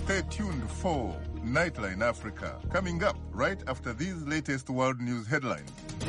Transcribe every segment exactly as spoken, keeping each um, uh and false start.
Stay tuned for Nightline Africa, coming up right after these latest world news headlines.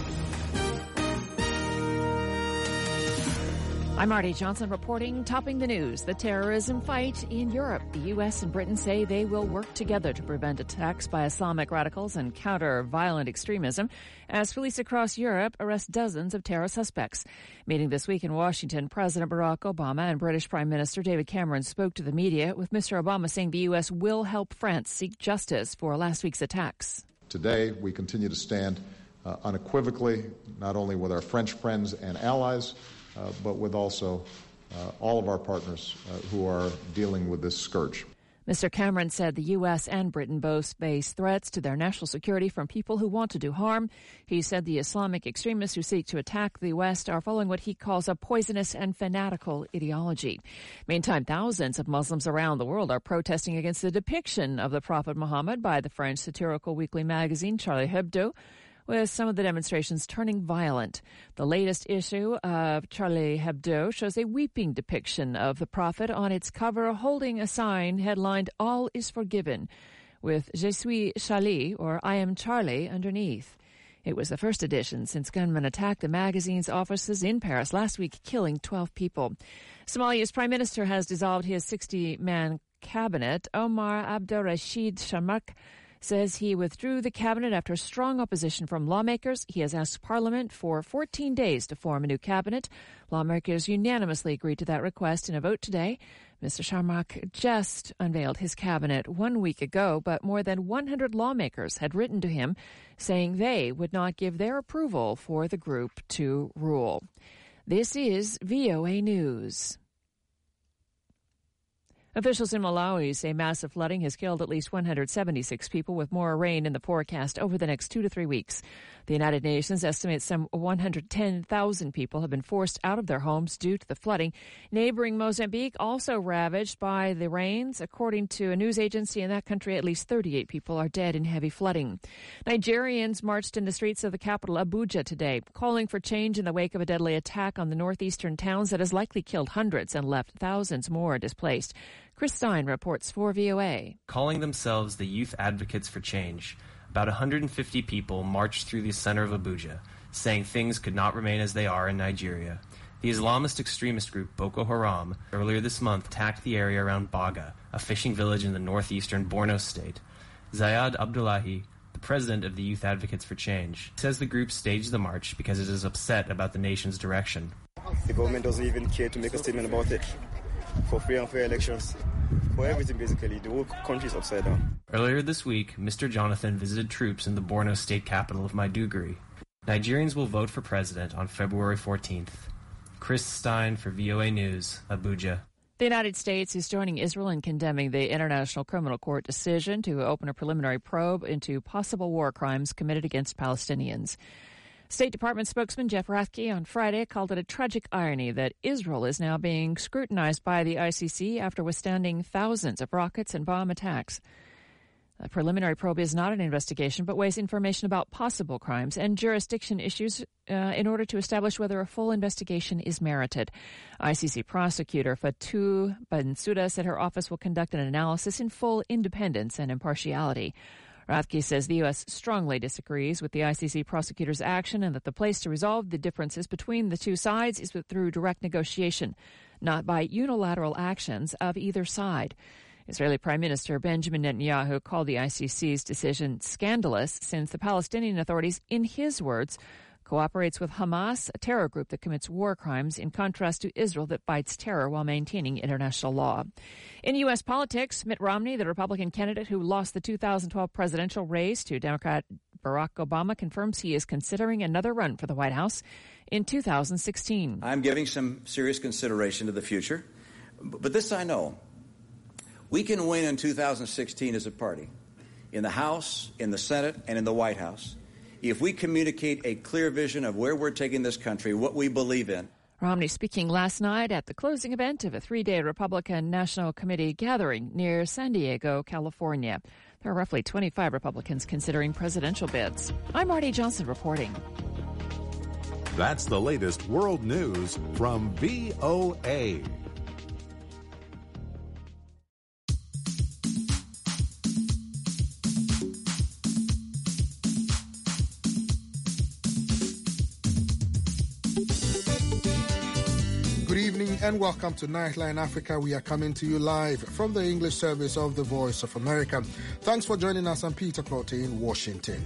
I'm Marty Johnson reporting, topping the news. The terrorism fight in Europe. The U S and Britain say they will work together to prevent attacks by Islamic radicals and counter violent extremism as police across Europe arrest dozens of terror suspects. Meeting this week in Washington, President Barack Obama and British Prime Minister David Cameron spoke to the media, with Mister Obama saying the U S will help France seek justice for last week's attacks. Today, we continue to stand uh, unequivocally, not only with our French friends and allies, Uh, but with also uh, all of our partners uh, who are dealing with this scourge. Mister Cameron said the U S and Britain both face threats to their national security from people who want to do harm. He said the Islamic extremists who seek to attack the West are following what he calls a poisonous and fanatical ideology. Meantime, thousands of Muslims around the world are protesting against the depiction of the Prophet Muhammad by the French satirical weekly magazine Charlie Hebdo, with some of the demonstrations turning violent. The latest issue of Charlie Hebdo shows a weeping depiction of the prophet on its cover, holding a sign headlined, "All is Forgiven," with "Je suis Charlie," or "I am Charlie," underneath. It was the first edition since gunmen attacked the magazine's offices in Paris last week, killing twelve people. Somalia's prime minister has dissolved his sixty-man cabinet. Omar Abdurrashid Sharmak says he withdrew the cabinet after strong opposition from lawmakers. He has asked Parliament for fourteen days to form a new cabinet. Lawmakers unanimously agreed to that request in a vote today. Mister Sharmak just unveiled his cabinet one week ago, but more than one hundred lawmakers had written to him saying they would not give their approval for the group to rule. This is V O A News. Officials in Malawi say massive flooding has killed at least one hundred seventy-six people, with more rain in the forecast over the next two to three weeks. The United Nations estimates some one hundred ten thousand people have been forced out of their homes due to the flooding. Neighboring Mozambique also ravaged by the rains. According to a news agency in that country, at least thirty-eight people are dead in heavy flooding. Nigerians marched in the streets of the capital Abuja today, calling for change in the wake of a deadly attack on the northeastern towns that has likely killed hundreds and left thousands more displaced. Chris Stein reports for V O A. Calling themselves the Youth Advocates for Change, about one hundred fifty people marched through the center of Abuja, saying things could not remain as they are in Nigeria. The Islamist extremist group Boko Haram earlier this month attacked the area around Baga, a fishing village in the northeastern Borno state. Zayad Abdullahi, the president of the Youth Advocates for Change, says the group staged the march because it is upset about the nation's direction. The government doesn't even care to make a statement about it. For free and fair elections, for everything basically. The whole country is upside down. Earlier this week, Mister Jonathan visited troops in the Borno state capital of Maiduguri. Nigerians will vote for president on February fourteenth. Chris Stein for V O A News, Abuja. The United States is joining Israel in condemning the International Criminal Court decision to open a preliminary probe into possible war crimes committed against Palestinians. State Department spokesman Jeff Rathke on Friday called it a tragic irony that Israel is now being scrutinized by the I C C after withstanding thousands of rockets and bomb attacks. A preliminary probe is not an investigation, but weighs information about possible crimes and jurisdiction issues uh, in order to establish whether a full investigation is merited. I C C prosecutor Fatou Bensouda said her office will conduct an analysis in full independence and impartiality. Rathke says the U S strongly disagrees with the I C C prosecutor's action and that the place to resolve the differences between the two sides is through direct negotiation, not by unilateral actions of either side. Israeli Prime Minister Benjamin Netanyahu called the I C C's decision scandalous since the Palestinian authorities, in his words, cooperates with Hamas, a terror group that commits war crimes, in contrast to Israel that fights terror while maintaining international law. In U S politics, Mitt Romney, the Republican candidate who lost the two thousand twelve presidential race to Democrat Barack Obama, confirms he is considering another run for the White House in two thousand sixteen. I'm giving some serious consideration to the future, but this I know. We can win in two thousand sixteen as a party, in the House, in the Senate, and in the White House, if we communicate a clear vision of where we're taking this country, what we believe in. Romney speaking last night at the closing event of a three-day Republican National Committee gathering near San Diego, California. There are roughly twenty-five Republicans considering presidential bids. I'm Marty Johnson reporting. That's the latest world news from V O A. Good evening and welcome to Nightline Africa. We are coming to you live from the English service of the Voice of America. Thanks for joining us. I'm Peter Clotte in Washington.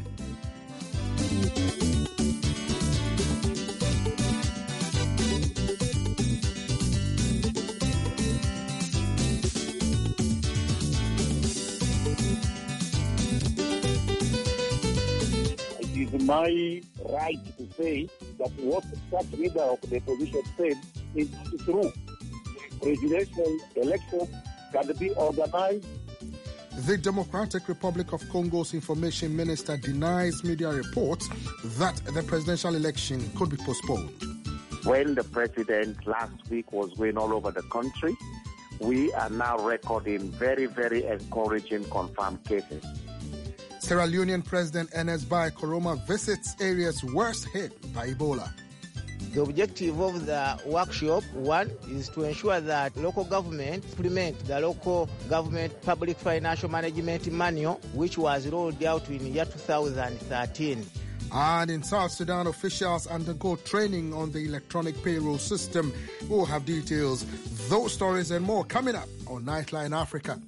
It is my right to say that what such leader of the opposition said is not true. The presidential election can be organized. The Democratic Republic of Congo's information minister denies media reports that the presidential election could be postponed. When the president last week was going all over the country, we are now recording very, very encouraging confirmed cases. Sierra Leonean President Ernest Bai Koroma visits areas worst hit by Ebola. The objective of the workshop, one, is to ensure that local government implement the local government public financial management manual, which was rolled out in the year two thousand thirteen. And in South Sudan, officials undergo training on the electronic payroll system. We'll have details, those stories and more coming up on Nightline Africa.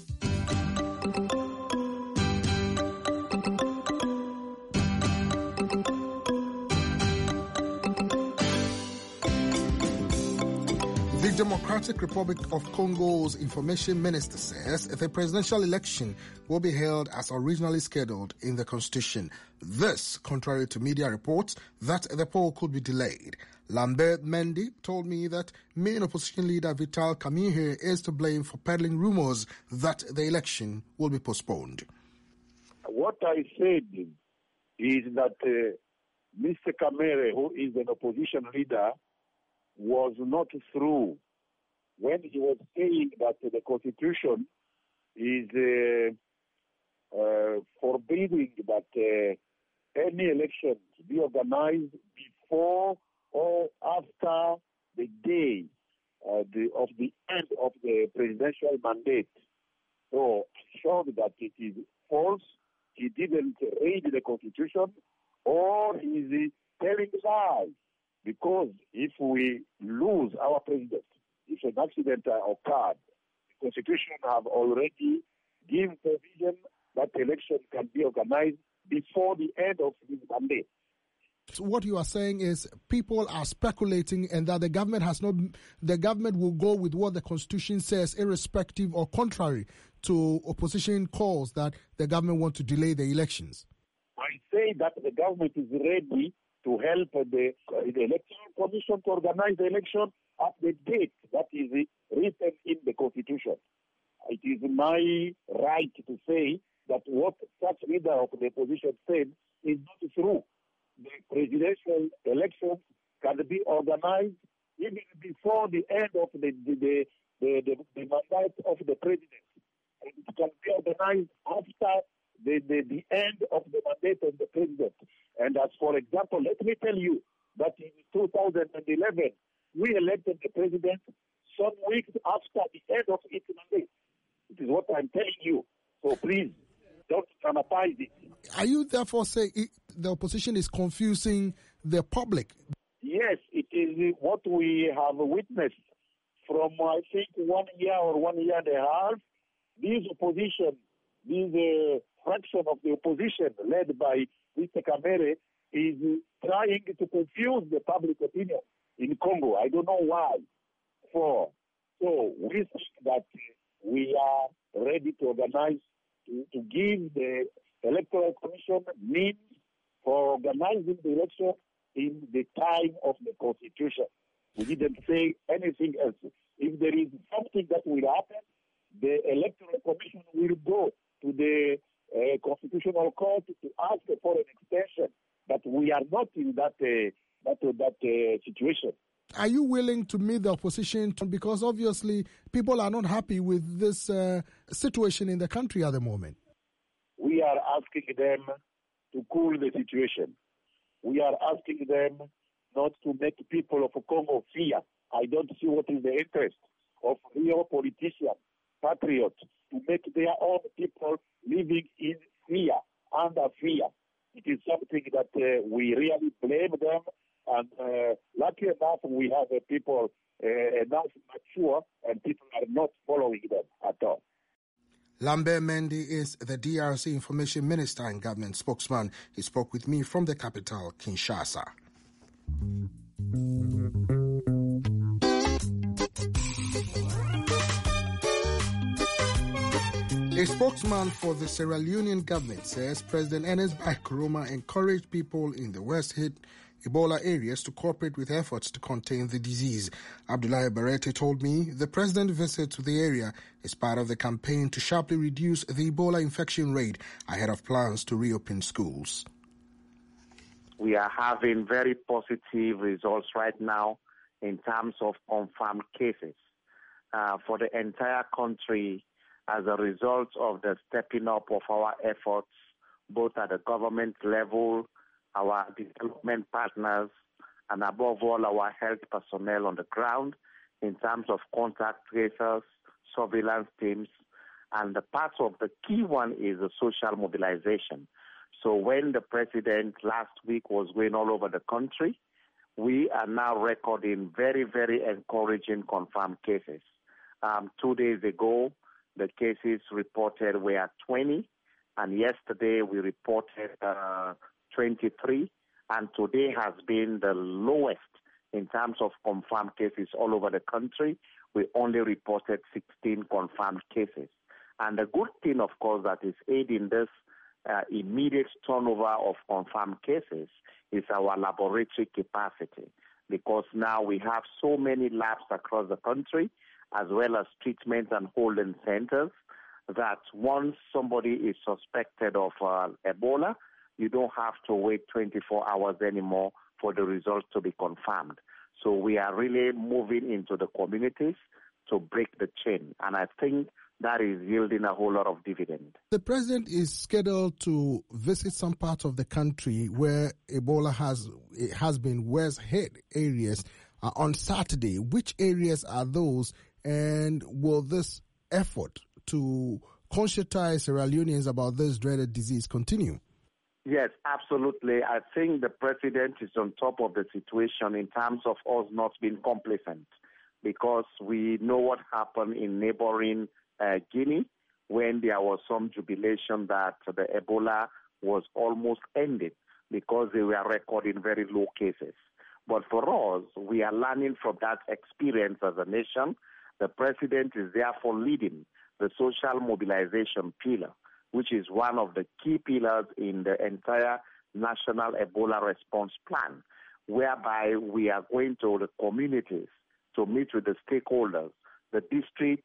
The Democratic Republic of Congo's information minister says the presidential election will be held as originally scheduled in the constitution. This, contrary to media reports that the poll could be delayed. Lambert Mendy told me that main opposition leader Vital Kamerhe is to blame for peddling rumors that the election will be postponed. What I said is that uh, Mister Kamerhe, who is an opposition leader, was not through when he was saying that the Constitution is uh, uh, forbidding that uh, any election to be organized before or after the day uh, the, of the end of the presidential mandate. So, showed that it is false. He didn't read the Constitution, or he is telling lies. Because if we lose our president, if an accident occurred, the Constitution have already given provision that the election can be organized before the end of this mandate. So what you are saying is people are speculating, and that the government has not, the government will go with what the Constitution says, irrespective or contrary to opposition calls that the government want to delay the elections. I say that the government is ready to help the, uh, the Electoral Commission to organize the election at the date that is written in the Constitution. It is my right to say that what such leader of the opposition said is not true. The presidential elections can be organized even before the end of the the, the, the, the, the mandate of the president. And it can be organized after the, the, the end of the mandate of the president. And as for example, let me tell you that in two thousand eleven, we elected the president some weeks after the end of its mandate. It is what I'm telling you. So please, don't dramatize it. Are you therefore saying it, the opposition is confusing the public? Yes, it is what we have witnessed from, I think, one year or one year and a half. This opposition, this uh, fraction of the opposition led by Mister Kamerhe is trying to confuse the public opinion in Congo. I don't know why. For so we think that we are ready to organize, to, to give the Electoral Commission means for organizing the election in the time of the Constitution. We didn't say anything else. If there is something that will happen, the Electoral Commission will go to the uh, Constitutional Court to ask for an extension. But we are not in that uh, that uh, that uh, situation. Are you willing to meet the opposition? Because obviously people are not happy with this uh, situation in the country at the moment. We are asking them to cool the situation. We are asking them not to make people of Congo fear. I don't see what is the interest of real politicians, patriots, to make their own people living in fear, under fear. It is something that uh, we really blame them, and uh, Lucky enough, we have uh, people uh, enough mature and people are not following them at all. Lambert Mendy is the D R C Information Minister and government spokesman. He spoke with me from the capital, Kinshasa. A spokesman for the Sierra Leonean government says President Ernest Bai Koroma encouraged people in the worst-hit Ebola areas to cooperate with efforts to contain the disease. Abdoulaye Barete told me the president's visit to the area is part of the campaign to sharply reduce the Ebola infection rate ahead of plans to reopen schools. We are having very positive results right now in terms of confirmed cases uh, for the entire country as a result of the stepping up of our efforts, both at the government level, our development partners, and above all, our health personnel on the ground in terms of contact tracers, surveillance teams, and the part of the key one is the social mobilization. So when the president last week was going all over the country, we are now recording very, very encouraging confirmed cases. Um, two days ago, the cases reported were twenty, and yesterday we reported uh, twenty-three, and today has been the lowest in terms of confirmed cases all over the country. We only reported sixteen confirmed cases. And the good thing, of course, that is aiding this uh, immediate turnover of confirmed cases is our laboratory capacity, because now we have so many labs across the country, as well as treatment and holding centers, that once somebody is suspected of uh, Ebola, you don't have to wait twenty-four hours anymore for the results to be confirmed. So we are really moving into the communities to break the chain. And I think that is yielding a whole lot of dividend. The president is scheduled to visit some parts of the country where Ebola has it has been worst hit areas uh, on Saturday. Which areas are those, and will this effort to conscientize Sierra Leoneans about this dreaded disease continue? Yes, absolutely. I think the president is on top of the situation in terms of us not being complacent, because we know what happened in neighboring uh, Guinea when there was some jubilation that the Ebola was almost ended because they were recording very low cases. But for us, we are learning from that experience as a nation. The president is therefore leading the social mobilization pillar, which is one of the key pillars in the entire national Ebola response plan, whereby we are going to the communities to meet with the stakeholders, the district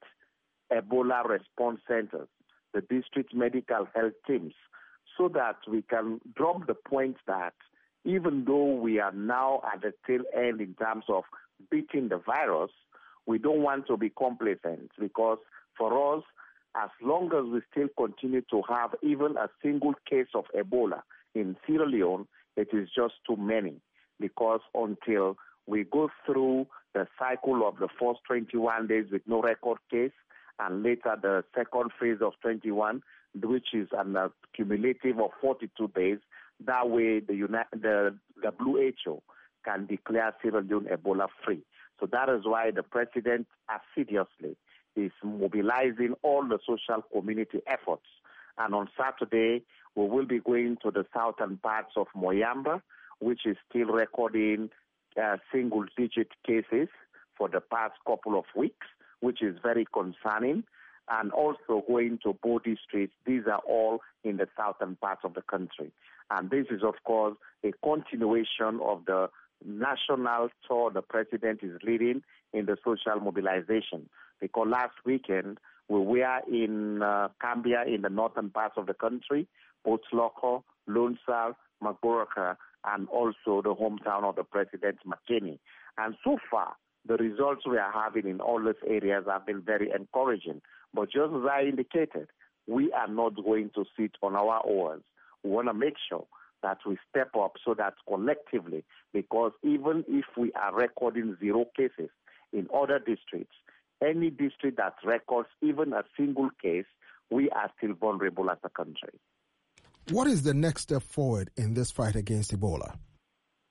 Ebola response centers, the district medical health teams, so that we can drop the point that even though we are now at the tail end in terms of beating the virus, we don't want to be complacent, because for us, as long as we still continue to have even a single case of Ebola in Sierra Leone, it is just too many. Because until we go through the cycle of the first twenty-one days with no record case, and later the second phase of twenty-one, which is an uh, cumulative of forty-two days, that way the, Uni- the W H O can declare Sierra Leone Ebola free. So that is why the president assiduously is mobilizing all the social community efforts. And on Saturday, we will be going to the southern parts of Moyamba, which is still recording uh, single-digit cases for the past couple of weeks, which is very concerning, and also going to Bo District. These are all in the southern parts of the country. And this is, of course, a continuation of the national tour the president is leading in the social mobilization. Because last weekend, we were in uh, Cambia in the northern parts of the country, Botsloco, Lone Sal, Magoroka, and also the hometown of the president, Makeni. And so far, the results we are having in all these areas have been very encouraging. But just as I indicated, we are not going to sit on our oars. We want to make sure that we step up so that collectively, because even if we are recording zero cases in other districts, any district that records even a single case, we are still vulnerable as a country. What is the next step forward in this fight against Ebola?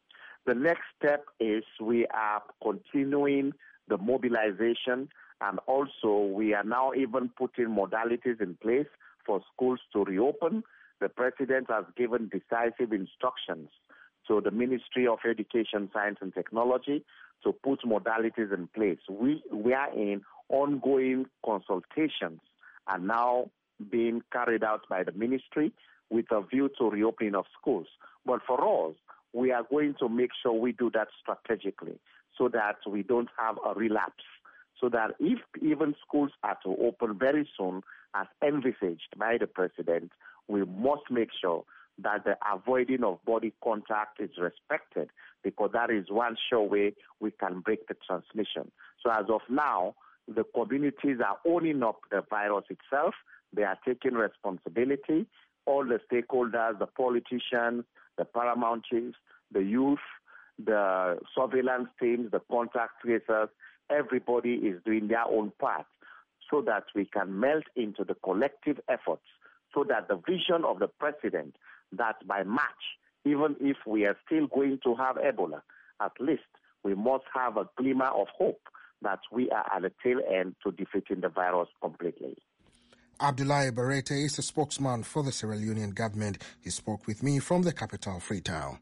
The next step is we are continuing the mobilization, and also we are now even putting modalities in place for schools to reopen. The President has given decisive instructions to the Ministry of Education, Science and Technology to put modalities in place. We, we are in ongoing consultations and now being carried out by the ministry with a view to reopening of schools. But for us, we are going to make sure we do that strategically so that we don't have a relapse. So that if even schools are to open very soon, as envisaged by the President, we must make sure that the avoiding of body contact is respected, because that is one sure way we can break the transmission. So as of now, the communities are owning up the virus itself. They are taking responsibility. All the stakeholders, the politicians, the paramount chiefs, the youth, the surveillance teams, the contact tracers, everybody is doing their own part so that we can melt into the collective efforts, so that the vision of the President that by March, even if we are still going to have Ebola, at least we must have a glimmer of hope that we are at the tail end to defeating the virus completely. Abdoulaye Barete is the spokesman for the Sierra Leonean government. He spoke with me from the capital, Freetown.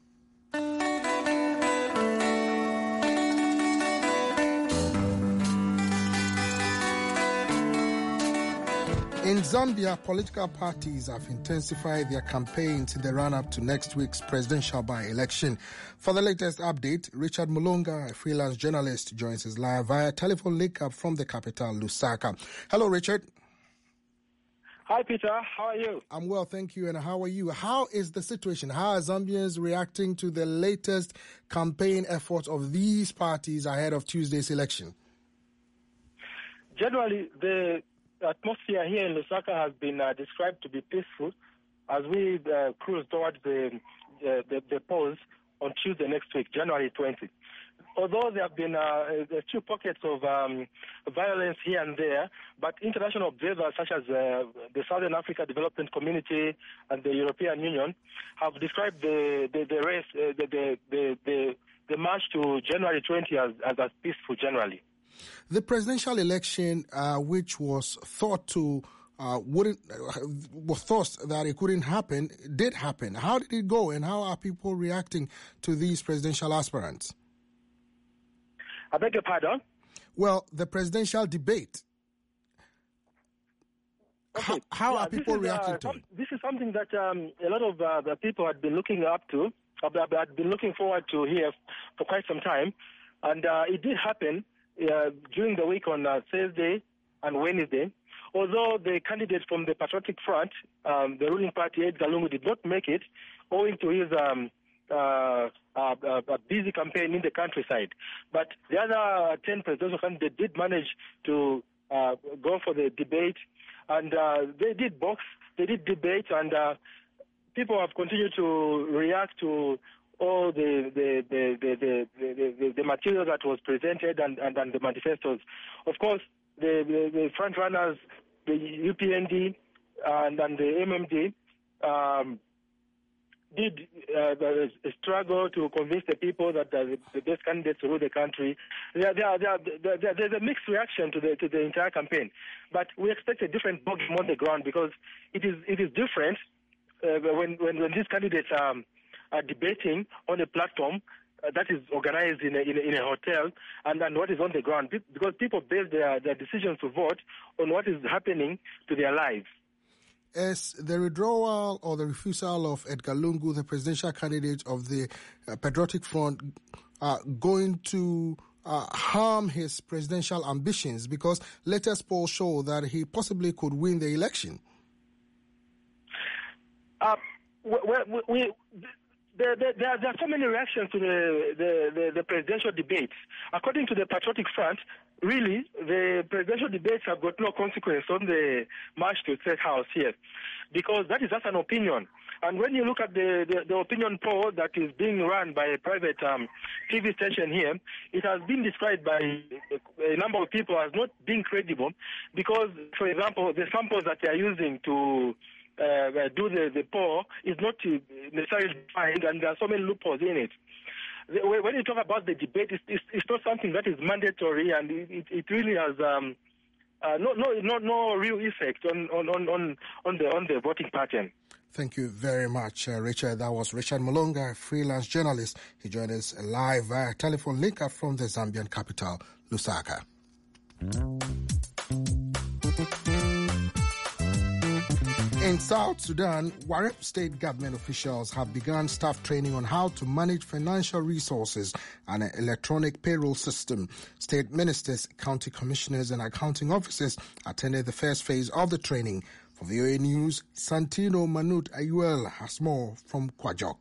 In Zambia, political parties have intensified their campaigns in the run-up to next week's presidential by-election. For the latest update, Richard Mulonga, a freelance journalist, joins us live via telephone link-up from the capital, Lusaka. Hello, Richard. Hi, Peter. How are you? I'm well, thank you. And how are you? How is the situation? How are Zambians reacting to the latest campaign efforts of these parties ahead of Tuesday's election? Generally, the atmosphere here in Lusaka has been uh, described to be peaceful as we uh, cruise towards the, uh, the the polls on Tuesday next week, January twentieth. Although there have been uh, a few pockets of um, violence here and there, but international observers such as uh, the Southern Africa Development Community and the European Union have described the the, the race, uh, the, the the the the march to January twentieth as, as, as peaceful generally. The presidential election, uh, which was thought to uh, wouldn't uh, was thought that it couldn't happen, did happen. How did it go, and how are people reacting to these presidential aspirants? I beg your pardon? Well, the presidential debate. Okay. How, how yeah, are people is, reacting uh, to some, it? This is something that um, a lot of uh, the people had been looking up to, had been looking forward to here for quite some time, and uh, it did happen. Uh, during the week on uh, Thursday and Wednesday, although the candidate from the Patriotic Front, um, the ruling party, Edgar Lungu, did not make it, owing to his um, uh, uh, uh, busy campaign in the countryside. But the other ten presidential candidates did manage to uh, go for the debate, and uh, they did box, they did debate, and uh, people have continued to react to all the the the the, the, the, the, the material that was presented and, and, and the manifestos. Of course, the, the, the front runners, the U P N D and, and the M M D, um, did uh, struggle to convince the people that the, the best candidates to rule the country. There, there, there, there, there's a mixed reaction to the to the entire campaign, but we expect a different ballgame on the ground because it is it is different uh, when, when when these candidates um, are debating on a platform uh, that is organized in a, in a, in a hotel and, and what is on the ground, because people base their, their decisions to vote on what is happening to their lives. Is the withdrawal or the refusal of Edgar Lungu, the presidential candidate of the uh, Patriotic Front, uh, going to uh, harm his presidential ambitions? Because latest polls show that he possibly could win the election. Uh, we, we, we There, there, there are so many reactions to the, the, the, the presidential debates. According to the Patriotic Front, really, the presidential debates have got no consequence on the march to the State House here, because that is just an opinion. And when you look at the, the, the opinion poll that is being run by a private um, T V station here, it has been described by a number of people as not being credible because, for example, the samples that they are using to Uh, do the, the poll is not necessarily defined, and there are so many loopholes in it. the, when you talk about the debate, it's, it's, it's not something that is mandatory, and it, it really has um, uh, no, no, no, no real effect on, on, on, on, the, on the voting pattern. Thank you very much, uh, Richard. That was Richard Mulonga, a freelance journalist. He joined us live via telephone link up from the Zambian capital, Lusaka. In South Sudan, Warrep state government officials have begun staff training on how to manage financial resources and an electronic payroll system. State ministers, county commissioners, and accounting officers attended the first phase of the training. For V O A News, Santino Manut Ayuel has more from Kwajok.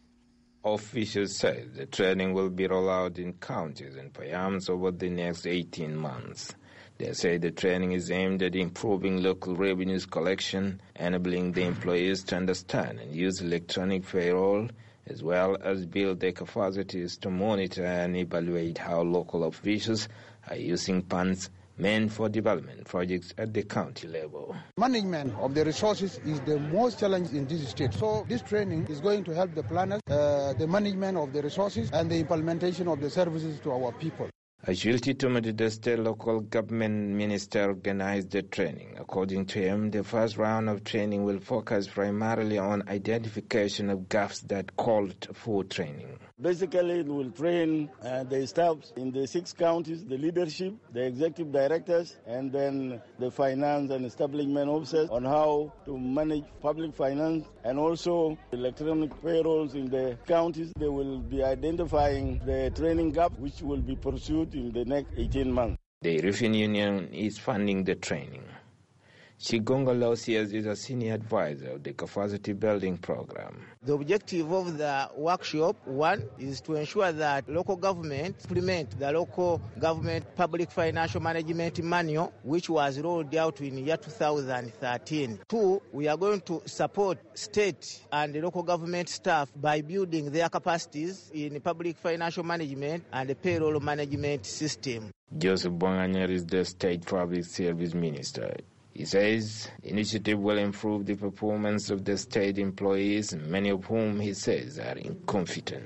Officials say the training will be rolled out in counties and Payams over the next eighteen months. They say the training is aimed at improving local revenues collection, enabling the employees to understand and use electronic payroll, as well as build their capacities to monitor and evaluate how local officials are using funds meant for development projects at the county level. Management of the resources is the most challenge in this state. So this training is going to help the planners, uh, the management of the resources, and the implementation of the services to our people. Ashilti Tumadi, the state local government minister, organized the training. According to him, the first round of training will focus primarily on identification of gaps that called for training. Basically, it will train uh, the staff in the six counties, the leadership, the executive directors, and then the finance and establishment officers on how to manage public finance, and also electronic payrolls in the counties. They will be identifying the training gap, which will be pursued in the next eighteen months. The European Union is funding the training. Chigonga Lausias is a senior advisor of the capacity building program. The objective of the workshop, one, is to ensure that local government implement the local government public financial management manual, which was rolled out in the year two thousand thirteen. Two, we are going to support state and local government staff by building their capacities in public financial management and the payroll management system. Joseph Bwanganyer is the state public service minister. He says the initiative will improve the performance of the state employees, many of whom he says are incompetent.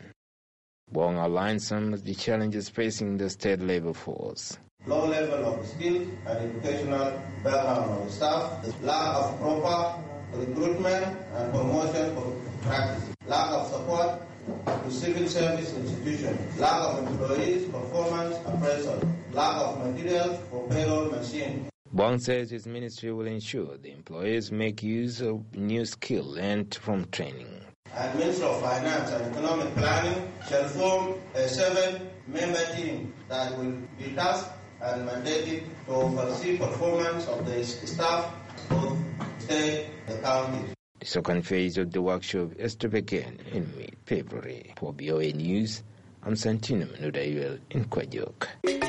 Bong outlines some of the challenges facing the state labor force. Low level of skills and educational background of staff, the lack of proper recruitment and promotion for practice, lack of support to civil service institutions, lack of employees' performance appraisal, lack of materials for payroll machine. Bong says his ministry will ensure the employees make use of new skill learned from training. And Ministry of Finance and Economic Planning shall form a seven-member team that will be tasked and mandated to oversee performance of the staff, both state and county. The second phase of the workshop is to begin in mid-February. For V O A News, I'm Santino Manudayuel in Kwajok.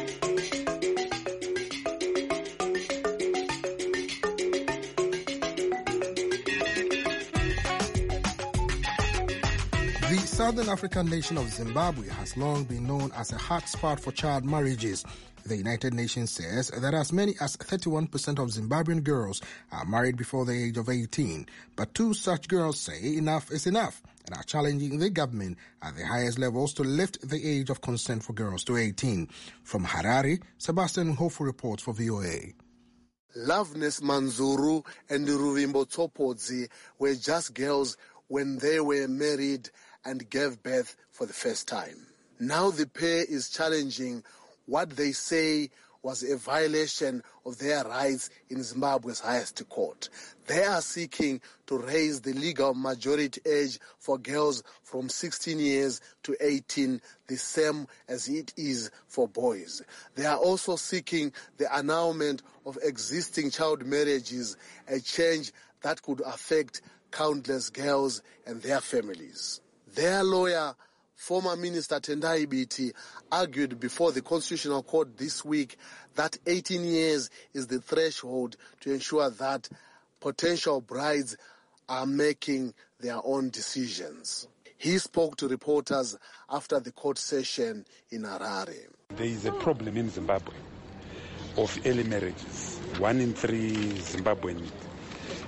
The Southern African nation of Zimbabwe has long been known as a hotspot for child marriages. The United Nations says that as many as thirty-one percent of Zimbabwean girls are married before the age of eighteen. But two such girls say enough is enough and are challenging the government at the highest levels to lift the age of consent for girls to eighteen. From Harare, Sebastian Hofu reports for V O A. Loveness Manzuru and Ruvimbo Tsopodzi were just girls when they were married and gave birth for the first time. Now the pair is challenging what they say was a violation of their rights in Zimbabwe's highest court. They are seeking to raise the legal majority age for girls from sixteen years to eighteen, the same as it is for boys. They are also seeking the annulment of existing child marriages, a change that could affect countless girls and their families. Their lawyer, former Minister Tendai Biti, argued before the Constitutional Court this week that eighteen years is the threshold to ensure that potential brides are making their own decisions. He spoke to reporters after the court session in Harare. There is a problem in Zimbabwe of early marriages. One in three Zimbabwean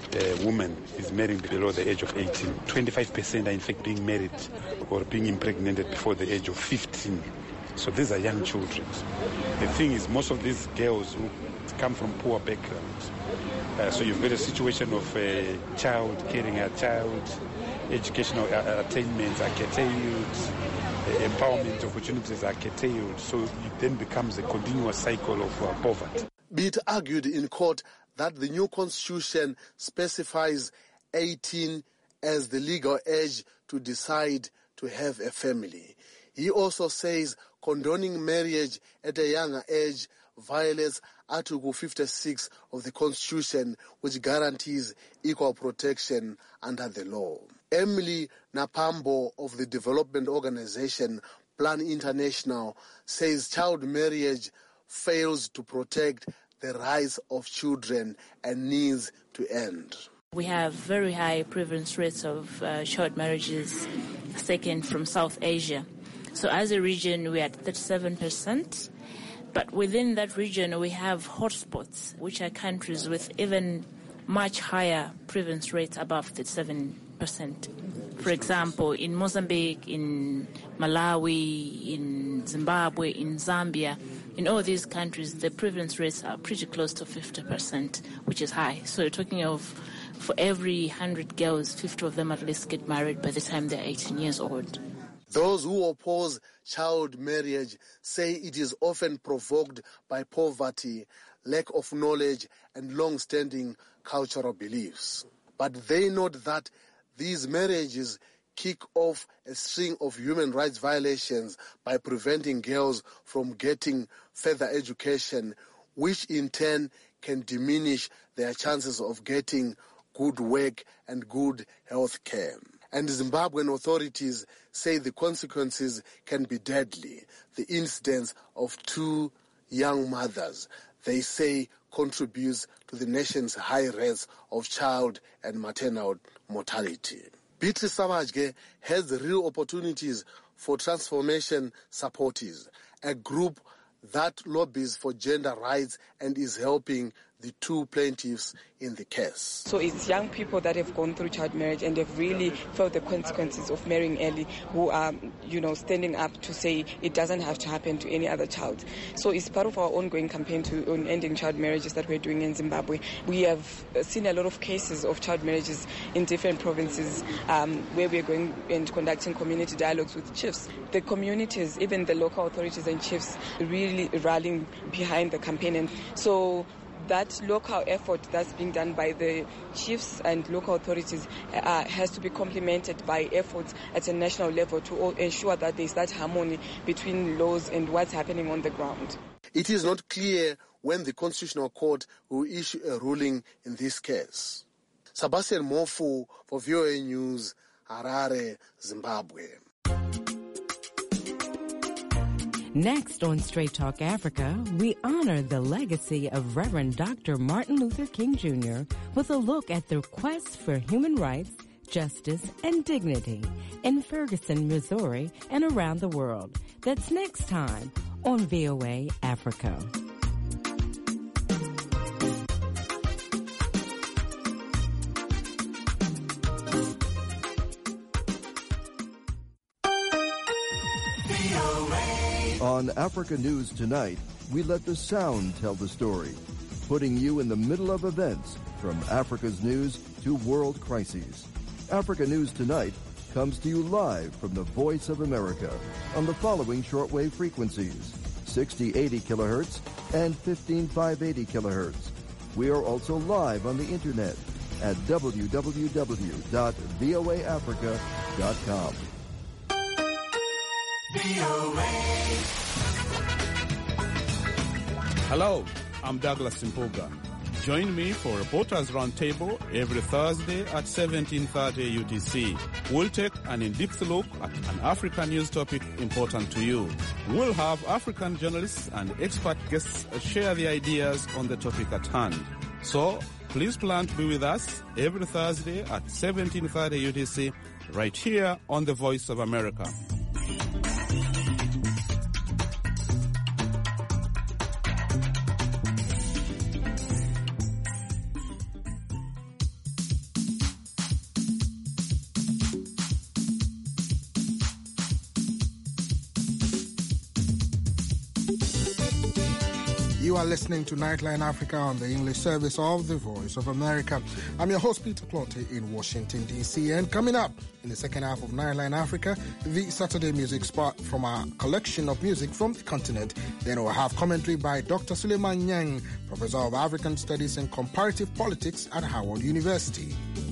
uh, woman is married below the age of eighteen. twenty-five percent are in fact being married or being impregnated before the age of fifteen. So these are young children. The thing is, most of these girls who come from poor backgrounds. Uh, so you've got a situation of a child carrying a child, educational attainments are curtailed, uh, empowerment opportunities are curtailed. So it then becomes a continuous cycle of uh, poverty. It argued in court that the new constitution specifies eighteen as the legal age to decide to have a family. He also says condoning marriage at a younger age violates Article fifty-six of the Constitution, which guarantees equal protection under the law. Emily Napambo of the development organization Plan International says child marriage fails to protect the rights of children and needs to end. We have very high prevalence rates of uh, child marriages, second from South Asia. So as a region, we are at thirty-seven percent. But within that region, we have hotspots, which are countries with even much higher prevalence rates above thirty-seven percent. For example, in Mozambique, in Malawi, in Zimbabwe, in Zambia, in all these countries, the prevalence rates are pretty close to fifty percent, which is high. So you're talking of, for every one hundred girls, fifty of them at least get married by the time they're eighteen years old. Those who oppose child marriage say it is often provoked by poverty, lack of knowledge, and long-standing cultural beliefs. But they note that these marriages kick off a string of human rights violations by preventing girls from getting further education, which in turn can diminish their chances of getting good work and good health care. And Zimbabwean authorities say the consequences can be deadly. The incidence of two young mothers, they say, contributes to the nation's high rates of child and maternal mortality. Beatrice Savage has real opportunities for transformation supporters, a group that lobbies for gender rights and is helping the two plaintiffs in the case. So it's young people that have gone through child marriage and have really felt the consequences of marrying early who are, you know, standing up to say it doesn't have to happen to any other child. So it's part of our ongoing campaign to on ending child marriages that we're doing in Zimbabwe. We have seen a lot of cases of child marriages in different provinces um, where we're going and conducting community dialogues with chiefs. The communities, even the local authorities and chiefs, really rallying behind the campaign. And so that local effort that's being done by the chiefs and local authorities uh, has to be complemented by efforts at a national level to ensure that there's that harmony between laws and what's happening on the ground. It is not clear when the Constitutional Court will issue a ruling in this case. Sebastian Mofu for V O A News, Harare, Zimbabwe. Next on Straight Talk Africa, we honor the legacy of Reverend Doctor Martin Luther King Junior with a look at the quest for human rights, justice, and dignity in Ferguson, Missouri, and around the world. That's next time on V O A Africa. On Africa News Tonight, we let the sound tell the story, putting you in the middle of events from Africa's news to world crises. Africa News Tonight comes to you live from the Voice of America on the following shortwave frequencies, sixty eighty kilohertz and fifteen five eighty kilohertz. We are also live on the internet at w w w dot v o a africa dot com. Hello, I'm Douglas Simpoga. Join me for Reporters Roundtable every Thursday at seventeen thirty U T C. We'll take an in-depth look at an African news topic important to you. We'll have African journalists and expert guests share their ideas on the topic at hand. So, please plan to be with us every Thursday at seventeen thirty U T C right here on the Voice of America. You are listening to Nightline Africa on the English service of the Voice of America. I'm your host, Peter Clotte, in Washington, D C. And coming up in the second half of Nightline Africa, the Saturday music spot from our collection of music from the continent. Then we'll have commentary by Doctor Suleiman Nyang, Professor of African Studies and Comparative Politics at Howard University.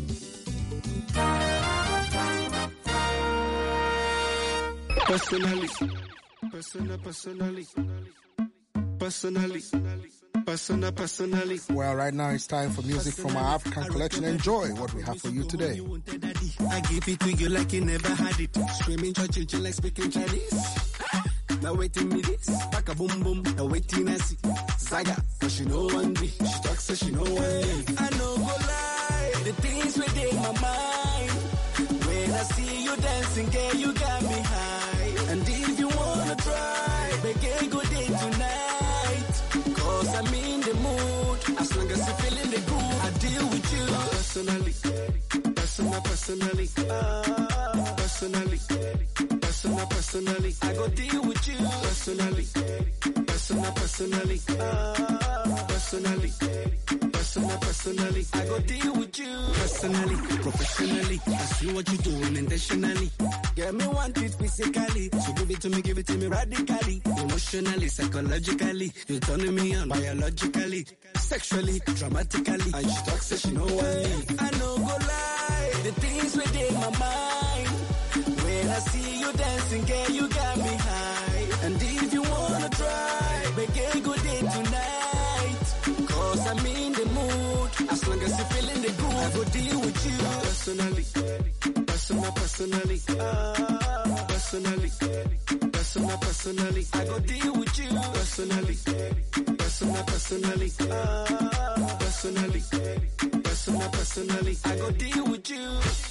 Personally, personally, personally. Personally, personally, personally. Well, right now it's time for music from our African collection. Enjoy what we have for you today. I give it to you like you never had it. Screaming, church, like speaking Chinese. Now waiting me this, back a boom boom. Now waiting I see Zaga, cause she know one day. She talks so she know one day. I know go lie, the things within my mind. When I see you dancing, girl, you got me high. And if you wanna try, make a good day tonight. Cause I'm in the mood, as long as you're feeling the good, I deal with you. Personally, personal, personally, uh, personally, personal, personally, I go deal with you. Personally, personal, personally, uh, personally, personal, personally, I go deal with you. Personally, professionally, I see what you're doing intentionally. Get me want it physically, so give it to me, give it to me radically, emotionally, psychologically, you're turning me on biologically, sexually, dramatically, and she talks so she know what I mean. I know go lie, the things within my mind. When I see you dancing, girl, you got me high. And if you wanna try, make a good day tonight. Cause I'm in the mood, as long as you're feeling the good, I go deal with you. Personally, personal, personally, uh, personally, personal, personally, I go deal with you. Personally, personal, personally, uh, personally, personal, personally, I go deal with you.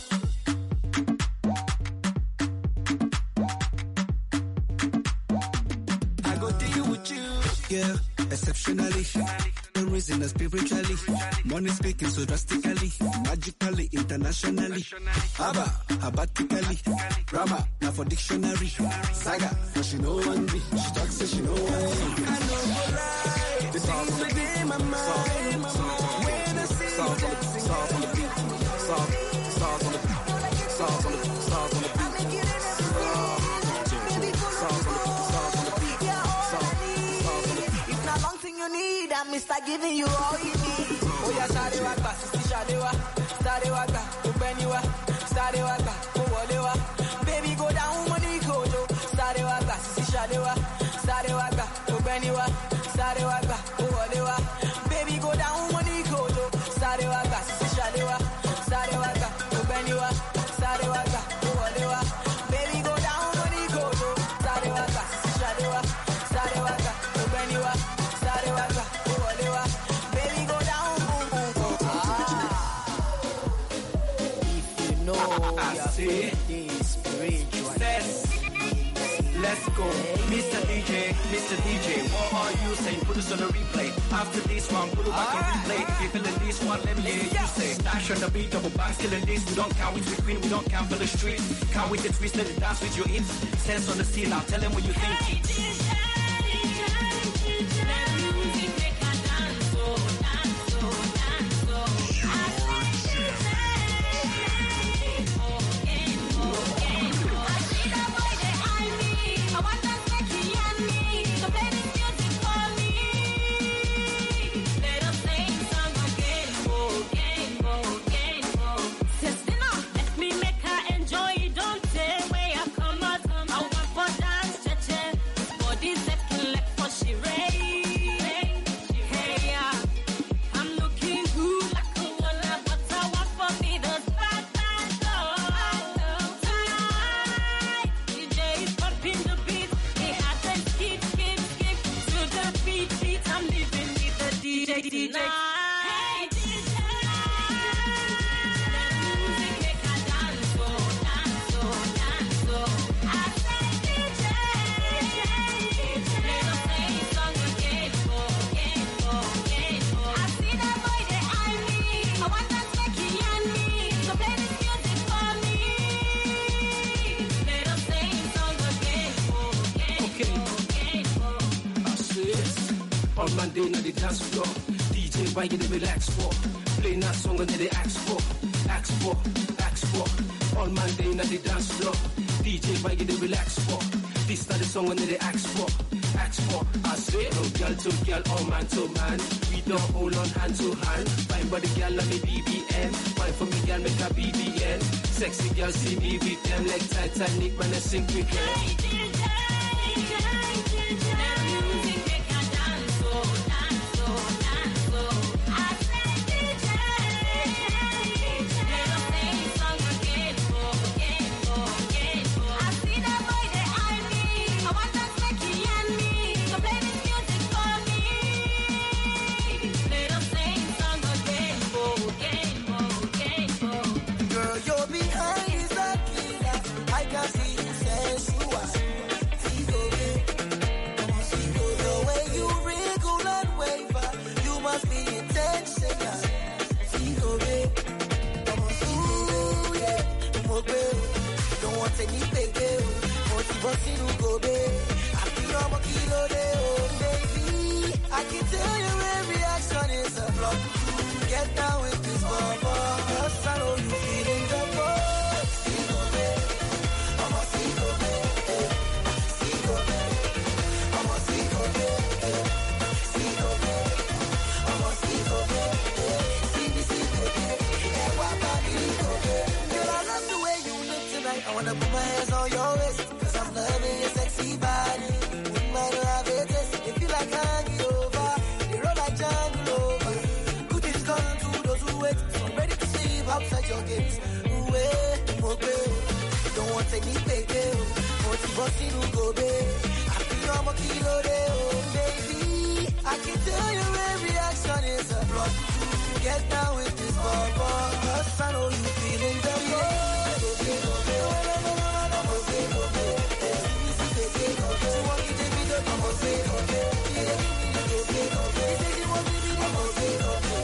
I go deal with you. Yeah, exceptionally. The reason is spiritually. Money speaking so drastically. Magically, internationally. Abba, abatically. Rama, now for dictionary. Saga, for she know one day. She talks so she know one day. I know go right. The things within my mind. When I see you dancing. Stars on the beat. Stars, stars on the beat. Stars on the beat. Stars on the beat. Mister giving you all you need. Oh yeah, Sarewaga, Sister Shadewa, Sarewaga, Ubeniwa, Sarewaga, Uwalewa. Baby go down money kojo. Sarewaga, Sister Shadewa, Sarewaga, Ubeniwa, Sarewaga, Uwalewa. Baby go down money kojo. Sarewaga, Sister Shadewa, Sarewaga, Ubeniwa, Sarewaga, Uwalewa. Baby go down money kojo. Sarewaga, Sister Shadewa, Sarewaga, Ubeniwa, Sarewaga. Let's go, Mister D J, Mister D J, what are you saying? Put us on a replay. After this one, put it back on replay. If you're feeling this one, let me hear you say. Dash on the beat, double back, killing this. We don't count with the queen, we don't count for the street. Count with the twist, let it dance with your hips. Sense on the scene, now tell them what you think. Hey, D J, D J, D J, let music make a dance, oh, dance, oh, dance, oh. I say D J, oh, game, oh, game, oh. I see that boy, they eye me. I want that sexy on me. So play this music for me. Let us sing song again, oh, game, oh, game, oh. Sister, let me make her enjoy it. Don't say where I come out. I want for dance, cha-cha. Body set can let for she rain. Hey, yeah. I'm looking good like a wanna, but I want for me the bad, bad love. Tonight, D J is pumping the beat. He has them skip, skip, skip to the beat, beat. I'm living with the D J tonight. Hey, D J, let music make a dance, oh, dance, oh, dance, oh. I say D J, let us play song again, oh, again, oh, again, oh. I see that boy, they eye me. I want that sexy on me. So play this music for me. Let us sing song again, oh, again, oh, again, oh. man day na the dance floor. D J why you dey relax for? Play that song and they ask for, ask for, ask for. All man day na the dance floor. D J why you dey relax for? This not the song and they ask for, ask for. I say no girl to girl, all man to man. We don't hold on hand to hand. Fine body girl like me B B M. Fine for me girl make a B B N. Sexy girl see me with them like Titanic when I sink with them. Get down with this bubble. Cause I know you feeling the buzz. See go babe, I'm a see go babe, see go babe, I'm a see go babe, see go babe, I'm a see go babe, see me see babe, yeah what baby go babe. Girl I love the way you look tonight. I wanna put my hands on your waist, cause I'm loving your sexy body. Wouldn't mind to have a taste if you like hanging over. You roll like jungle over. So I'm ready to sleep outside your gates. Ooh, eh, okay. Don't want to take me back there. Want to bust in go babe. I feel I'm a kilo there, baby. I can tell your every action is a block. Get down with this bubble. Cause I know you feeling the love. Okay, okay. I'm okay, okay. See me, see, okay, okay. So what you take me to? I'm okay, okay. Yeah, okay, okay. You say you want me to be I'm okay, okay.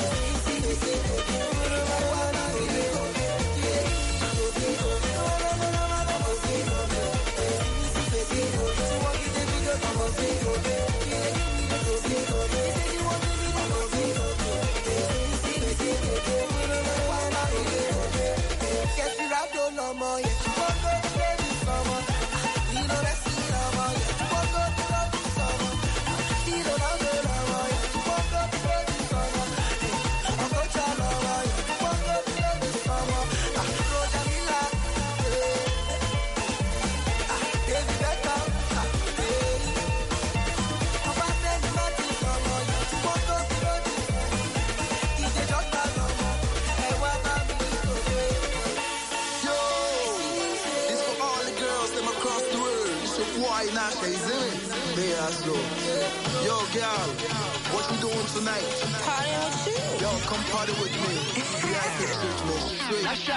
Yo, girl, what you doing tonight? Partying with you. Yo, come party with me. V I P treatment, straight. Nasha.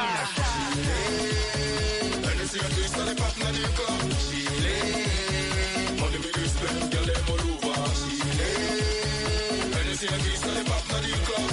Anything you twist on the pop na the club. Chile. Money me do spend, girl them all over. Chile. Anything you twist on the pop na the club.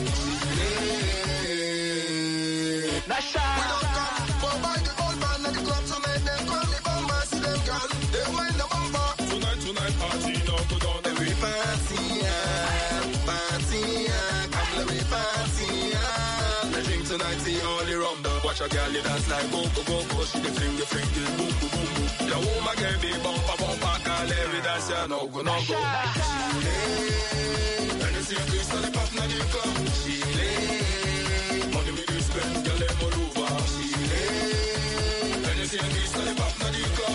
Chile. Nasha. We don't come for buy the old man at the club to make them call me bumper. See them girl, they mind the bumper. Tonight, tonight party, no go down. Every party, yeah, party, yeah, come let me party, yeah. They drink tonight, see all the rum. Watch a girl, you dance like go, go, go, go. She the fling, the fling, the boom, boom, boom, boom. The woman can be bumper, bumper, call every dance, yeah, no go, no go. Chile, and you see a twist on the pop, na the club. Chile, money me do spend, girl, them all over. Chile, and you see a twist on the pop, na the club.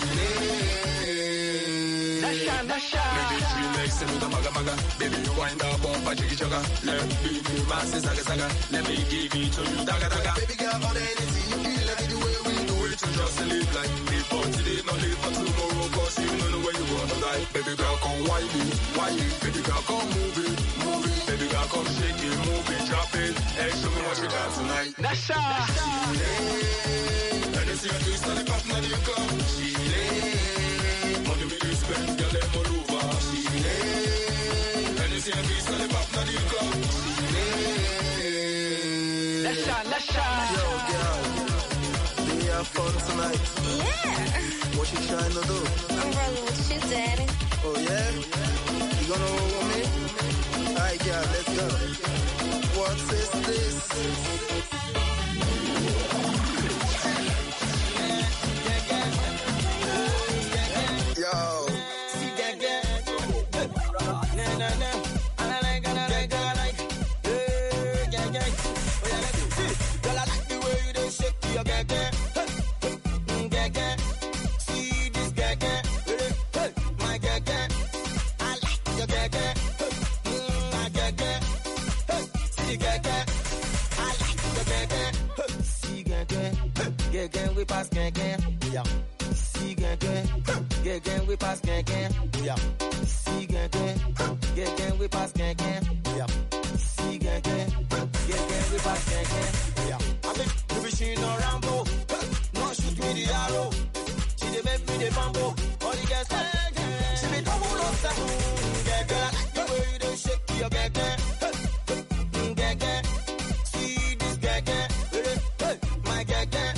Nasha, Nasha. Maybe three legs and with a maga maga. Baby, you wind up on a jiggy jagga. Let me be massive saga saga. Let me give it to you, daga daga. Baby girl, all the energy you feel like the way we do it. You just live like live for today, not live for tomorrow. Cause you don't know where you wanna die. Baby girl, come wind it, wind it. Baby girl, come move it, move it. Baby girl, come shake it, move it, drop it. Hey, show me what you got tonight. Nasha. Chile. And you see a twist on the pop, na the club. Chile. Money me do spend, girl, them all over. Chile. And you see a twist on the pop, na the club. Chile. Nasha, Nasha. Yo, girl, do you have fun tonight? Yeah. What you trying to do? I'm rolling with you, daddy. Oh, yeah? gonna roll with me? Alright, girl, let's go. What is this? Yo. We pass gang gang, yeah. See gang gang, gang gang we pass gang gang, yeah. See gang gang, gang gang we pass gang gang, yeah. See gang gang, gang gang we pass gang gang, yeah. I mean, you be shooting no Rambo, no shoot me the arrow. She dey make me the bamboo, all the girls gang gang. She be double up seven, gang gang. The way you dey shake your gang gang, gang gang. See this gang gang, my gang gang.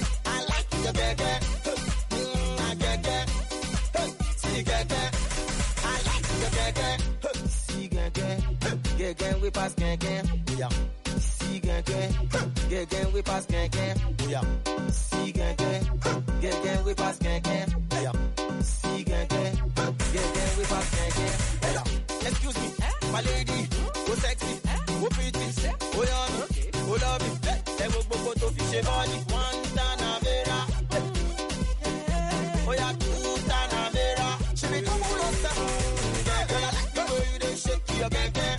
Gang gang, we pass gang gang, yeah. See gang gang, gang gang, we pass gang gang, yeah. See gang gang, gang gang, we pass gang gang, yeah. See gang gang, gang gang, we pass gang gang, yeah. Excuse me, my lady, go sexy, go pretty, go yummy, go lovely. Then we go to fish body, one Tanavera, oh yeah, two Tanavera. She be double on seven, gang gang. I like the way you dey shake your gang gang.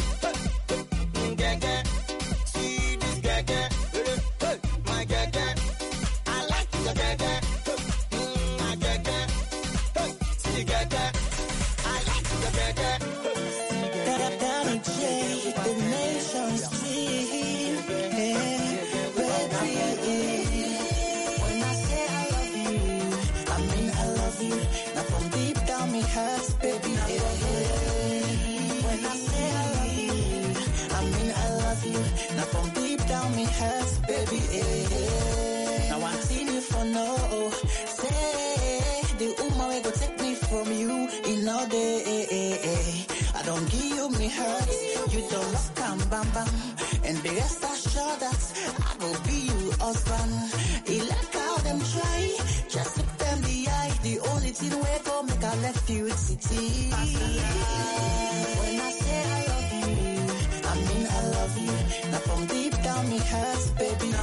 And the rest assured that I will be you husband. He like how them try, just look them the eye. The only thing we go make I left you with city. When I say I love you, I mean I love you. Now from deep down me hurts, baby. Yeah.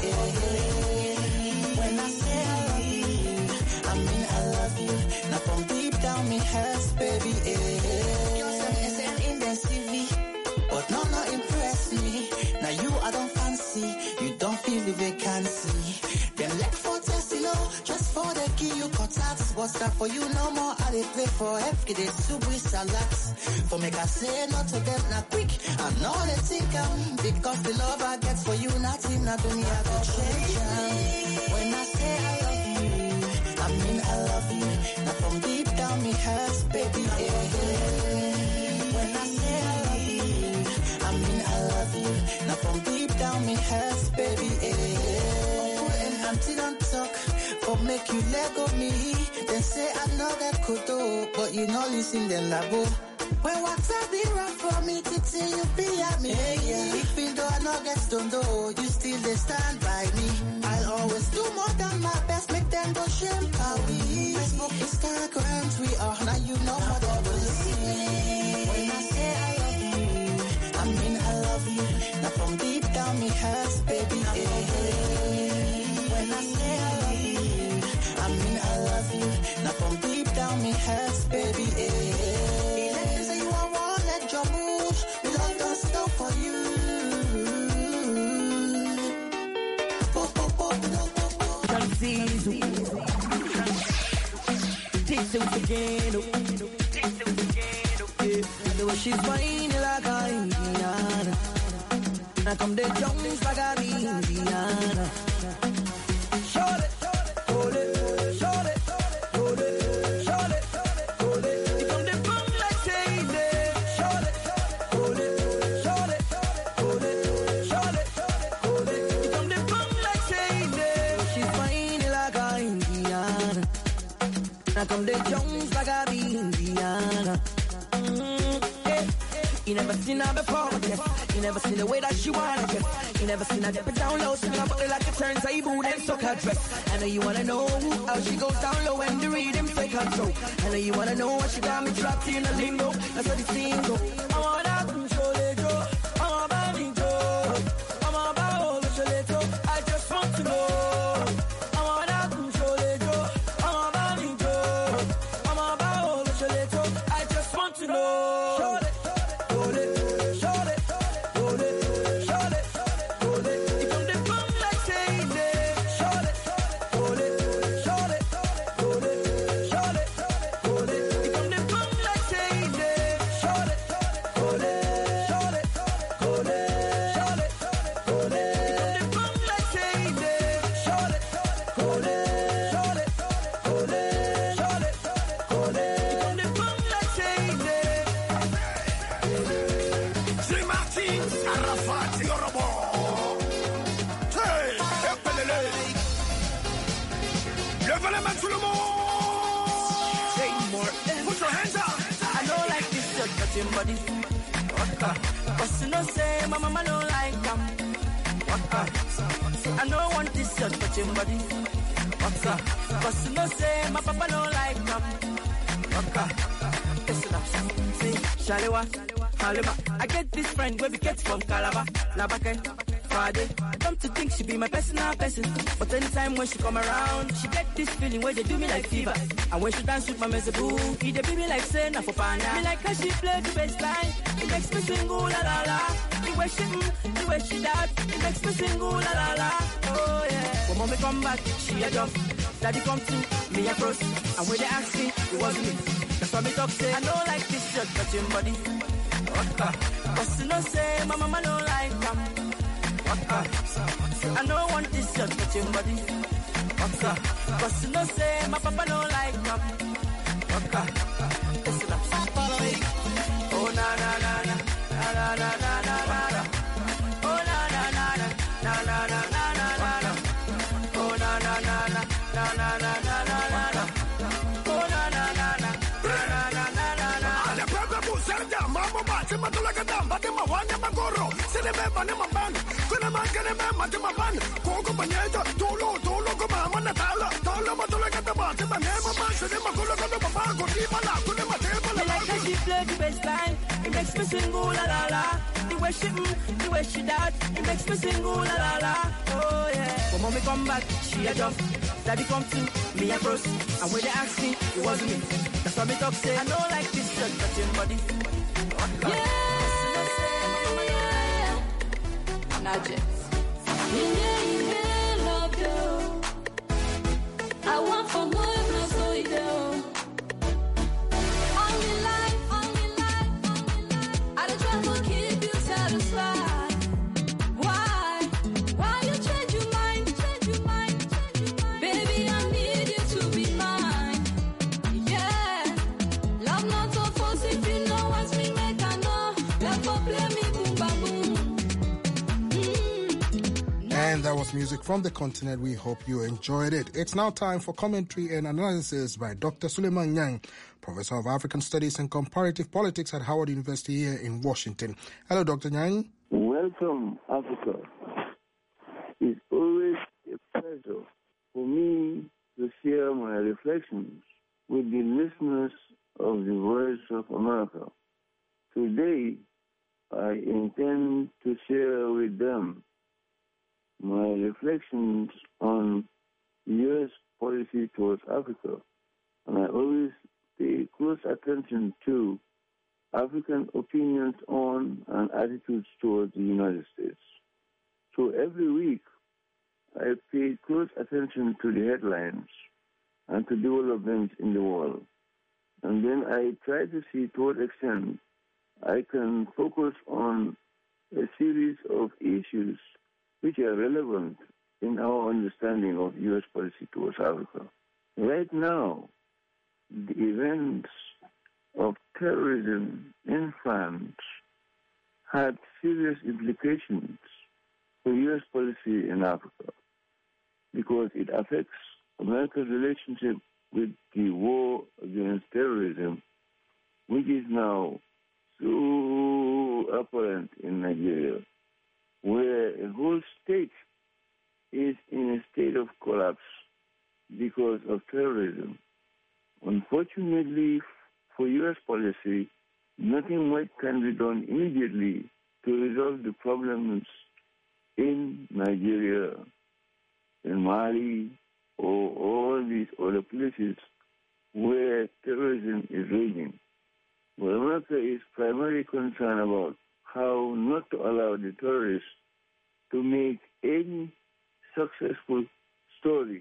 When I say I love you, I mean I love you. Now from deep down me hurts, baby. Yeah. You're some S N in the C V, but no, no impress me. Now you I don't fancy, you don't feel the vacancy. Them like for test, you know, just for the key you cut out. What's that for you no more? I they play for every day soup with salads. For make I say no to them not quick. I know they think I'm because the love I get for you nothing not do me I go change. When I say I love you, I mean I love you. Now from deep down me hurts, baby. Yeah. When I say I love you, I mean I love you. Now from deep down me hurts, baby. Eh. Put an auntie don't talk, but make you let go me. Then say I know that could do, but you know listen then labo. When what's up be rough for me to tell you be at me. Yeah. Even though I know get don't do, you still they stand by me. I'll always do more than my best, make them go shame how we. Facebook, Instagram, we are now you know how they will see. When I say I love you, I mean I love you. Now from deep down me hurts, baby. Yeah. When I say I love you, I mean I love you. Now from deep down me hurts, baby. Yeah. They say you are one, let your move. We love don't stop for you. Oh, oh, oh, oh, oh, oh. Transizo. Tissue again. The way she's fine like a Indiana. I come the Jones like a Indiana. Show it, hold it, show it, hold it, show it, hold it. You come the boom like say it. Show it, hold it, show it, hold it, show it, hold it. You come the boom like say it. She's fine like a Indiana. I come the Jones like a Indiana. Mm-hmm. Yeah. You never seen her before, I guess. You never seen the way that she wanna guess. You never seen her dip it down low, swing her body like a turntable, then suck her dress. I know you wanna know how she goes down low when the rhythm take control. I know you wanna know what she got me trapped in a limbo. That's how the scene go. I wanna control it, Joe. I'm about me, Joe. I'm about all the shaleto. I just want to know. I wanna control it, Joe. I'm about me, Joe. I'm about all the shaleto. I just want to know. Show it, hold it, show it, hold it, show it, hold it. It come the bum like say it. Show it, hold it, show it, hold it, show it, hold it. It come the bum like say it. Show it, hold it, show it, hold it, show it, hold it. It come the bum like say it. Show it, hold it, show it, hold it, show it, hold it. It come the bum like say it. Saint Martin, Arafat, Yorobo. Hey, épelele. Levez les mains tout le monde. Put your hands up. I don't like this shirt touching body. Waka. But you know say my mama don't like them. Waka. I don't want this shirt touching body. Waka. But you know say my papa don't like them. Waka. Listen up. See, Shalewa, Halima. I get this friend where we get from Calabar, Labake, Friday. Come to think she be my personal person. But anytime when she come around, she get this feeling where they do me like fever. And when she dance with my mezeboo, he they be me like say na for pana. Me like how she play the bass line. It makes me sing ooh la la la. The way she mm, the way she dance, it makes me sing ooh la la la. Oh yeah. When mommy come back, she a jump. Daddy come to me a cross. And when they ask me, it wasn't me. That's why me talk say I don't like this shirt touching body. Waka. But you know say my mama don't like them. Waka. I don't want this shirt touching body. Waka. But you know say my papa don't like them. Waka. Listen up. Oh na na na na na na na na na na. Oh na na na na na na na na na na. Oh na na na na na na na na na na. Oh na na na na na na na na na. Ale pega busenda, mambo bate matula kadam, bate mawanya magoro. Sine me bane mabane, kuna mangene me mate mabane. Koko banyeta, tolo tolo ko mama natala. Tolo matula kadam, bate mane mama, sine makulo kano papa ko di mala, kuna mate mala. Me like how she play the bass line. It makes me sing ooh la la la. The way she mm, the way she dance, it makes me sing ooh la la la. Oh yeah. When mommy come back, she a jump. Daddy come to me a cross. And when they ask me, it wasn't me. That's why me talk say I don't like this shirt touching body. Yeah, not just. Yeah, love you. I want for more, not so you do. Only life, only life, only life. I don't try to keep you satisfied. Why? Why you change your mind? Change your mind, change your mind. Baby, I need you to be mine. Yeah, love not so force if you know what's me make I know. Therefore play me boom bam boom. And that was music from the continent. We hope you enjoyed it. It's now time for commentary and analysis by Doctor Suleiman Nyang, Professor of African Studies and Comparative Politics at Howard University here in Washington. Hello, Doctor Nyang. Welcome, Africa. It's always a pleasure for me to share my reflections with the listeners of the Voice of America. Today, I intend to share with them my reflections on U S policy towards Africa. And I always pay close attention to African opinions on and attitudes towards the United States. So every week, I pay close attention to the headlines and to developments in the world. And then I try to see to what extent I can focus on a series of issues which are relevant in our understanding of U S policy towards Africa. Right now, the events of terrorism in France had serious implications for U S policy in Africa because it affects America's relationship with the war against terrorism, which is now so apparent in Nigeria, where a whole state is in a state of collapse because of terrorism. Unfortunately for U S policy, nothing much can be done immediately to resolve the problems in Nigeria, in Mali, or all these other places where terrorism is raging. But America is primarily concerned about how not to allow the terrorists to make any successful story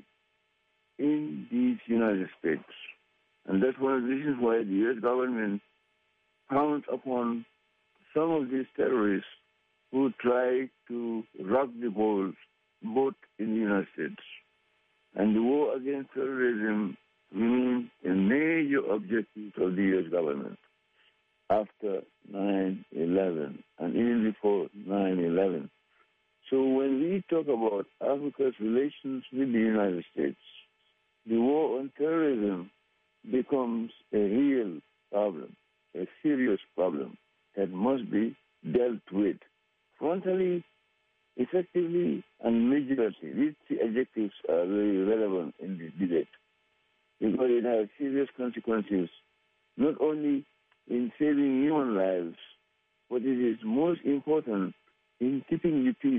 in these United States. And that's one of the reasons why the U S government pounds upon some of these terrorists who try to rock the boat, boat in the United States. And the war against terrorism remains a major objective of the U S government after nine eleven and even before nine eleven. So when we talk about Africa's relations with the United States, the war on terrorism becomes a real problem, a serious problem that must be dealt with frontally, effectively, and immediately. These three adjectives are very relevant in this debate because it has serious consequences, not only in saving human lives, but it is most important in keeping the peace,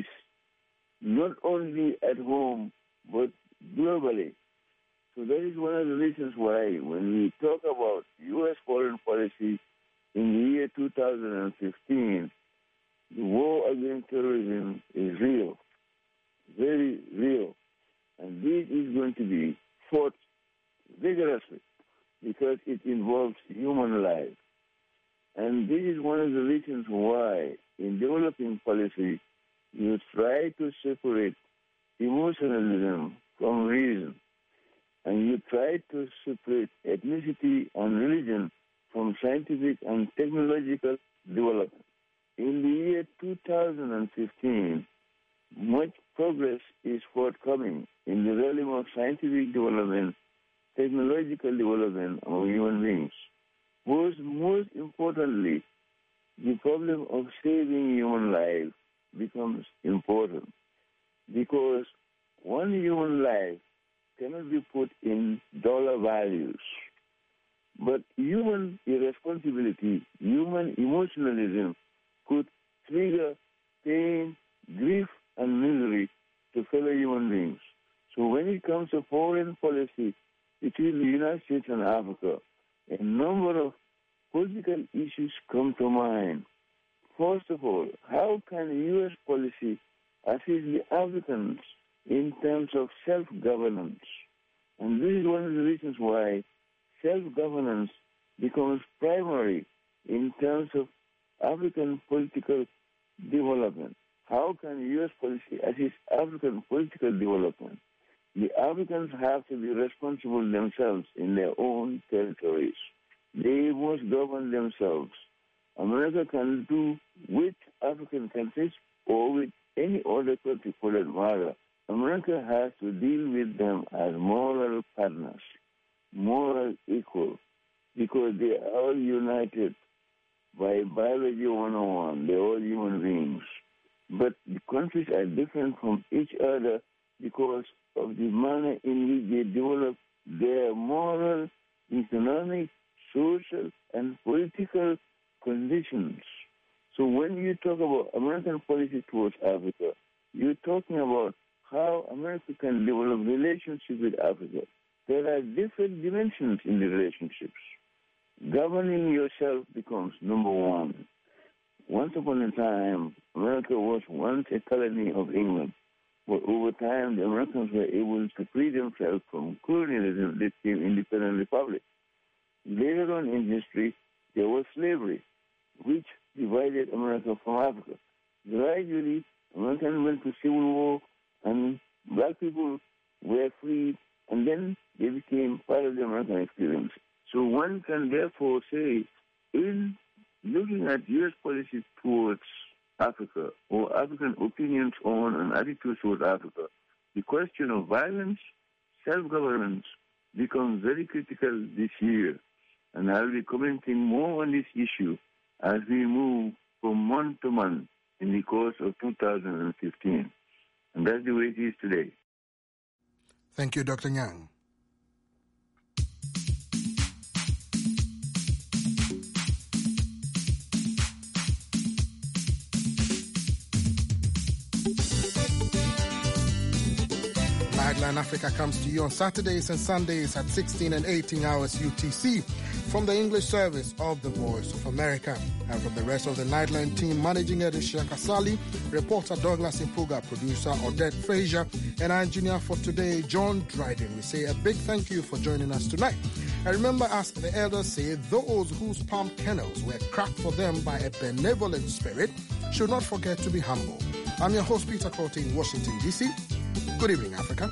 not only at home, but globally. So that is one of the reasons why when we talk about U S foreign policy in the year two thousand fifteen, the war against terrorism is real, very real. And this is going to be fought vigorously because it involves human life. And this is one of the reasons why in developing policy, you try to separate emotionalism from reason. And you try to separate ethnicity and religion from scientific and technological development. In the year two thousand fifteen, much progress is forthcoming in the realm of scientific development, technological development of human beings. Most, most importantly, the problem of saving human life becomes important because one human life cannot be put in dollar values. But human irresponsibility, human emotionalism could trigger pain, grief, and misery to fellow human beings. So when it comes to foreign policy between the United States and Africa, a number of political issues come to mind. First of all, how can U S policy assist the Africans in terms of self-governance? And this is one of the reasons why self-governance becomes primary in terms of African political development. How can U S policy assist African political development? The Africans have to be responsible themselves in their own territories. They must govern themselves. America can do with African countries or with any other country for that matter. America has to deal with them as moral partners, moral equal, because they are all united by biology one oh one. They're all human beings. But the countries are different from each other because of the manner in which they develop their moral, economic, social, and political conditions. So when you talk about American policy towards Africa, you're talking about how America can develop relationships with Africa. There are different dimensions in the relationships. Governing yourself becomes number one. Once upon a time, America was once a colony of England. But over time, the Americans were able to free themselves from colonialism. They became independent republic. Later on in history, there was slavery, which divided America from Africa. Gradually, Americans went to civil war, and black people were freed, and then they became part of the American experience. So one can therefore say, in looking at U S policy towards Africa, or African opinions on and attitudes towards Africa, the question of violence, self-governance becomes very critical this year. And I'll be commenting more on this issue as we move from month to month in the course of two thousand fifteen. And that's the way it is today. Thank you, Doctor Nyang. Nightline Africa comes to you on Saturdays and Sundays at sixteen and eighteen hours U T C from the English service of the Voice of America. And from the rest of the Nightline team, managing editor Shaka Sali, reporter Douglas Impuga, producer Odette Frazier, and our engineer for today, John Dryden. We say a big thank you for joining us tonight. And remember, as the elders say, those whose palm kennels were cracked for them by a benevolent spirit should not forget to be humble. I'm your host, Peter Cote in Washington, D C Good evening, Africa.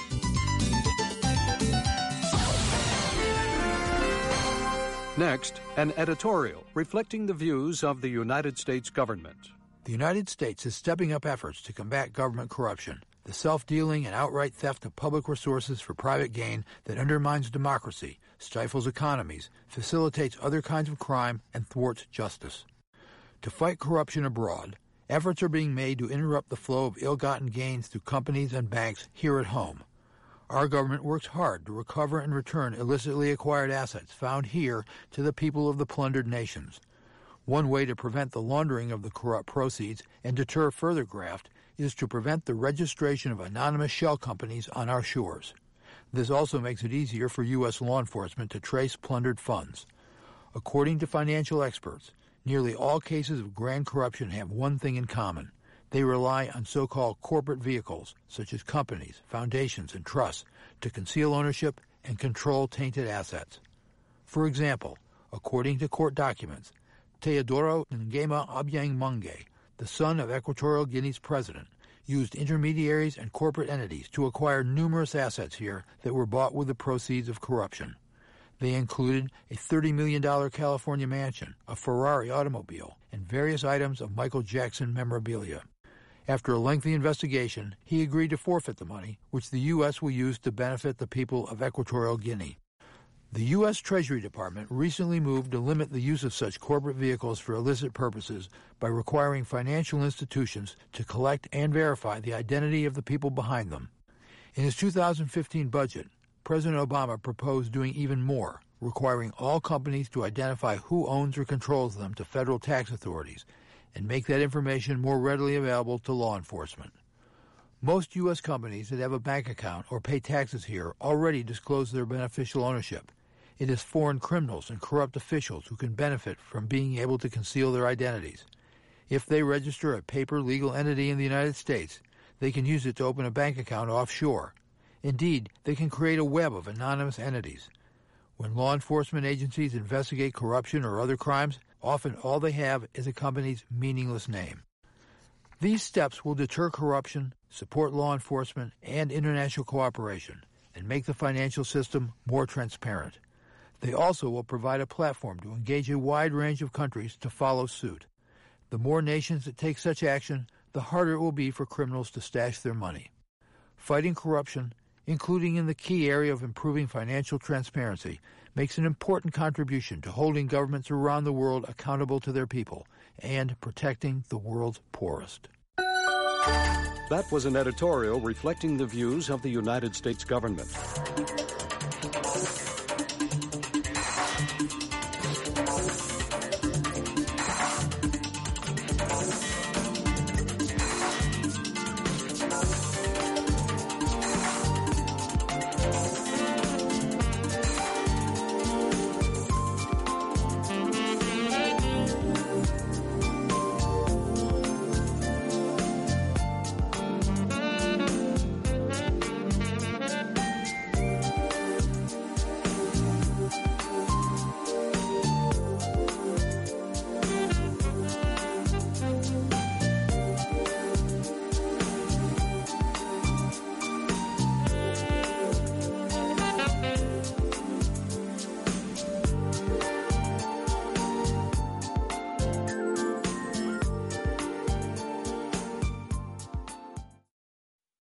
Next, an editorial reflecting the views of the United States government. The United States is stepping up efforts to combat government corruption, the self-dealing and outright theft of public resources for private gain that undermines democracy, stifles economies, facilitates other kinds of crime, and thwarts justice. To fight corruption abroad, efforts are being made to interrupt the flow of ill-gotten gains through companies and banks here at home. Our government works hard to recover and return illicitly acquired assets found here to the people of the plundered nations. One way to prevent the laundering of the corrupt proceeds and deter further graft is to prevent the registration of anonymous shell companies on our shores. This also makes it easier for U S law enforcement to trace plundered funds. According to financial experts, nearly all cases of grand corruption have one thing in common. They rely on so-called corporate vehicles, such as companies, foundations, and trusts, to conceal ownership and control tainted assets. For example, according to court documents, Teodoro Ngema Obiang Mange, the son of Equatorial Guinea's president, used intermediaries and corporate entities to acquire numerous assets here that were bought with the proceeds of corruption. They included a thirty million dollars California mansion, a Ferrari automobile, and various items of Michael Jackson memorabilia. After a lengthy investigation, he agreed to forfeit the money, which the U S will use to benefit the people of Equatorial Guinea. The U S Treasury Department recently moved to limit the use of such corporate vehicles for illicit purposes by requiring financial institutions to collect and verify the identity of the people behind them. In his two thousand fifteen budget, President Obama proposed doing even more, requiring all companies to identify who owns or controls them to federal tax authorities and make that information more readily available to law enforcement. Most U S companies that have a bank account or pay taxes here already disclose their beneficial ownership. It is foreign criminals and corrupt officials who can benefit from being able to conceal their identities. If they register a paper legal entity in the United States, they can use it to open a bank account offshore. Indeed, they can create a web of anonymous entities. When law enforcement agencies investigate corruption or other crimes, often all they have is a company's meaningless name. These steps will deter corruption, support law enforcement and international cooperation, and make the financial system more transparent. They also will provide a platform to engage a wide range of countries to follow suit. The more nations that take such action, the harder it will be for criminals to stash their money. Fighting corruption, including in the key area of improving financial transparency, makes an important contribution to holding governments around the world accountable to their people and protecting the world's poorest. That was an editorial reflecting the views of the United States government.